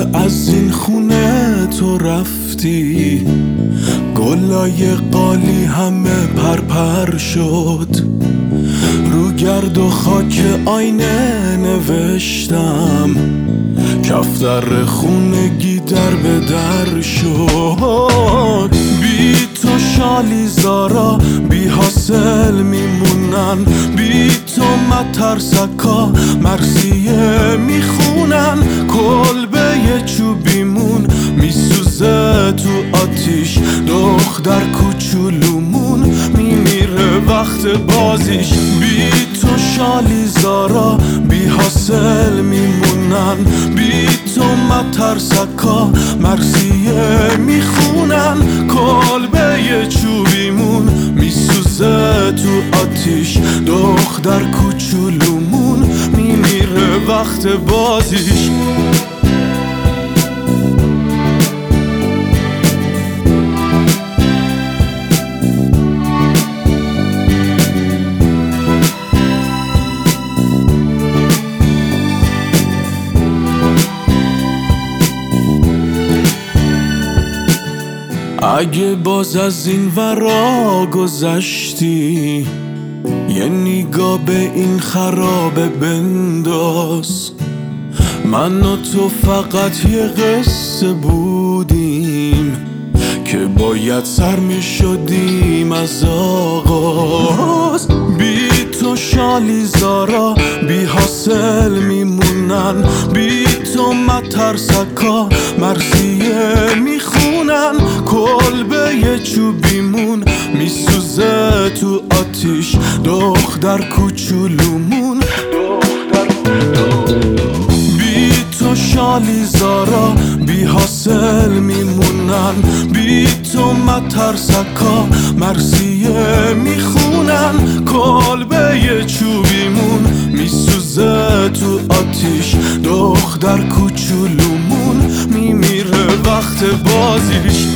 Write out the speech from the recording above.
از این خونه تو رفتی، گلای قالی همه پرپر شد. رو گرد و خاک آینه نوشتم، کفتر خونگی در به در شد. بی تو شالی زارا بی حاصل میمونن، بی تو مترسکا مرثیه میخونن. کلبه چوبیمون میسوزه تو آتیش، دختر کوچولومون میمیره وقت بازیش. بی تو شالی زارا بی حاصل میمونن، بی تو مترسکا مرثیه میخونن. کلبه چوبیمون میسوزه تو آتیش، دختر کوچولومون میمیره وقت بازیش. اگه باز از این ورا گذشتی، یه نگاه به این خرابه بنداز. من و تو فقط یه قصه بودیم که باید سر می شدیم از آغاز. بی تو شالی زارا بی حاصل میمونن، بی تو مترسکا مرثیه میخونن. کلبه چوبیمون میسوزه تو آتیش، دختر کوچولومون بی تو شالی زارا بی حاصل میمونن، بی تو مترسکا مرثیه میخونن. کلبه چوبیمون میسوزه تو آتیش، دختر کوچولومون میمیره وقت بازیش.